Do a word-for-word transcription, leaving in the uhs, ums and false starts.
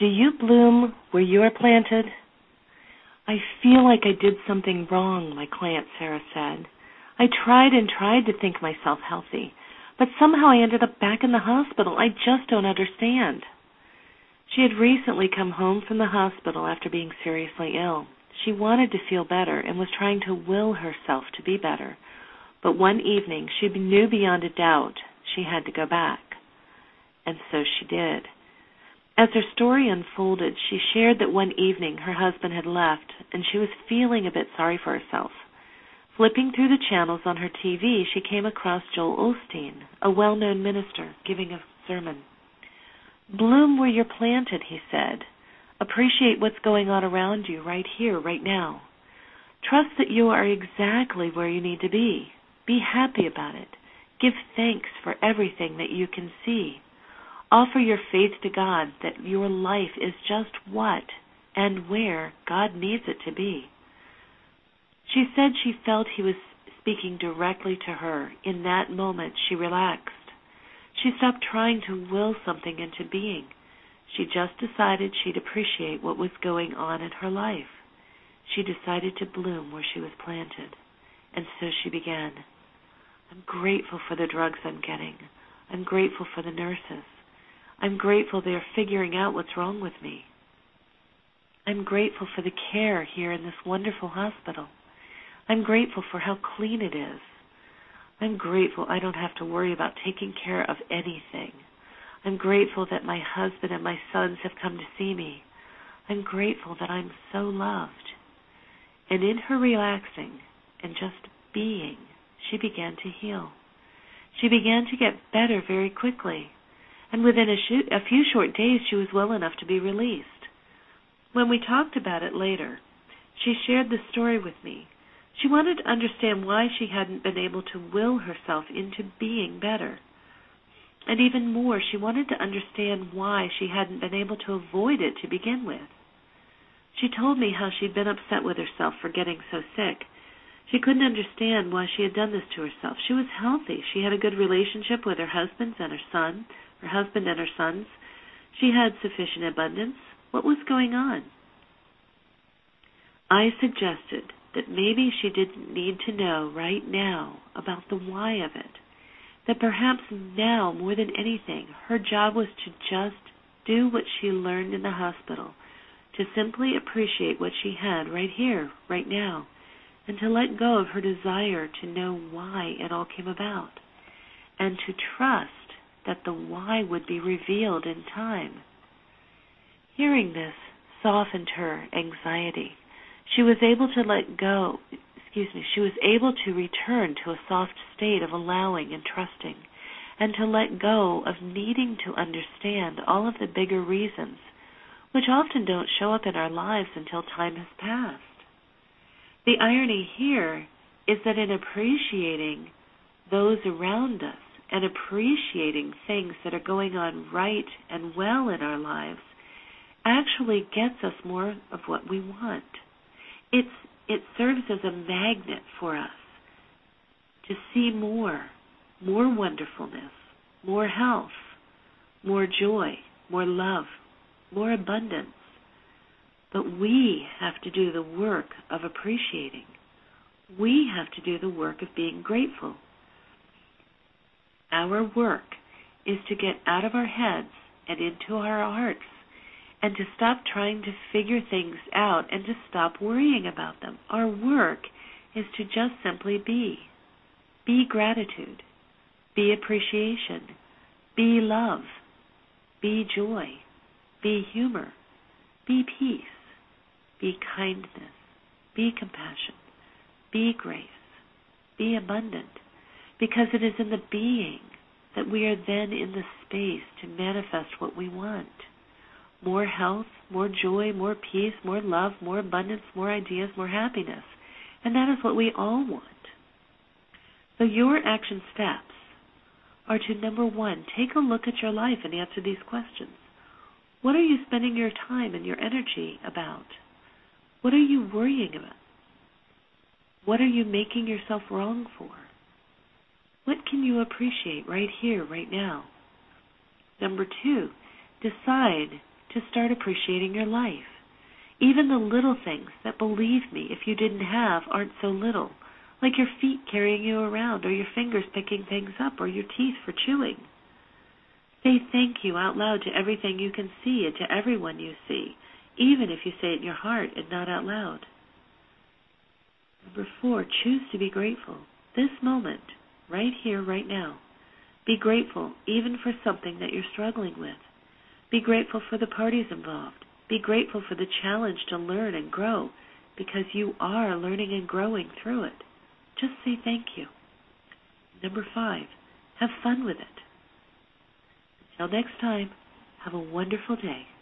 Do you bloom where you are planted? I feel like I did something wrong, my client Sarah said. I tried and tried to think myself healthy, but somehow I ended up back in the hospital. I just don't understand. She had recently come home from the hospital after being seriously ill. She wanted to feel better and was trying to will herself to be better. But one evening, she knew beyond a doubt she had to go back. And so she did. As her story unfolded, she shared that one evening her husband had left and she was feeling a bit sorry for herself. Flipping through the channels on her T V, she came across Joel Osteen, a well-known minister, giving a sermon. Bloom where you're planted, he said. Appreciate what's going on around you right here, right now. Trust that you are exactly where you need to be. Be happy about it. Give thanks for everything that you can see. Offer your faith to God that your life is just what and where God needs it to be. She said she felt he was speaking directly to her. In that moment, she relaxed. She stopped trying to will something into being. She just decided she'd appreciate what was going on in her life. She decided to bloom where she was planted. And so she began. I'm grateful for the drugs I'm getting. I'm grateful for the nurses. I'm grateful they're figuring out what's wrong with me. I'm grateful for the care here in this wonderful hospital. I'm grateful for how clean it is. I'm grateful I don't have to worry about taking care of anything. I'm grateful that my husband and my sons have come to see me. I'm grateful that I'm so loved. And in her relaxing and just being, she began to heal. She began to get better very quickly. And within a, sh- a few short days, she was well enough to be released. When we talked about it later, she shared the story with me. She wanted to understand why she hadn't been able to will herself into being better. And even more, she wanted to understand why she hadn't been able to avoid it to begin with. She told me how she'd been upset with herself for getting so sick. She couldn't understand why she had done this to herself. She was healthy. She had a good relationship with her husband and her son, her husband and her sons. She had sufficient abundance. What was going on? I suggested that maybe she didn't need to know right now about the why of it. That perhaps now, more than anything, her job was to just do what she learned in the hospital, to simply appreciate what she had right here, right now, and to let go of her desire to know why it all came about, and to trust that the why would be revealed in time. Hearing this softened her anxiety. She was able to let go, excuse me, she was able to return to a soft state of allowing and trusting, and to let go of needing to understand all of the bigger reasons, which often don't show up in our lives until time has passed. The irony here is that in appreciating those around us and appreciating things that are going on right and well in our lives actually gets us more of what we want. It's, it serves as a magnet for us to see more, more wonderfulness, more health, more joy, more love, more abundance. But we have to do the work of appreciating. We have to do the work of being grateful. Our work is to get out of our heads and into our hearts and to stop trying to figure things out and to stop worrying about them. Our work is to just simply be. Be gratitude. Be appreciation. Be love. Be joy. Be humor. Be peace. Be kindness. Be compassion. Be grace. Be abundant. Because it is in the being that we are then in the space to manifest what we want. More health, more joy, more peace, more love, more abundance, more ideas, more happiness. And that is what we all want. So your action steps are to, number one, take a look at your life and answer these questions. What are you spending your time and your energy about? What are you worrying about? What are you making yourself wrong for? What can you appreciate right here, right now? Number two, decide to start appreciating your life. Even the little things that, believe me, if you didn't have, aren't so little, like your feet carrying you around, or your fingers picking things up, or your teeth for chewing. Say thank you out loud to everything you can see and to everyone you see, even if you say it in your heart and not out loud. Number four, choose to be grateful. This moment, right here, right now. Be grateful even for something that you're struggling with. Be grateful for the parties involved. Be grateful for the challenge to learn and grow, because you are learning and growing through it. Just say thank you. Number five, have fun with it. Until next time, have a wonderful day.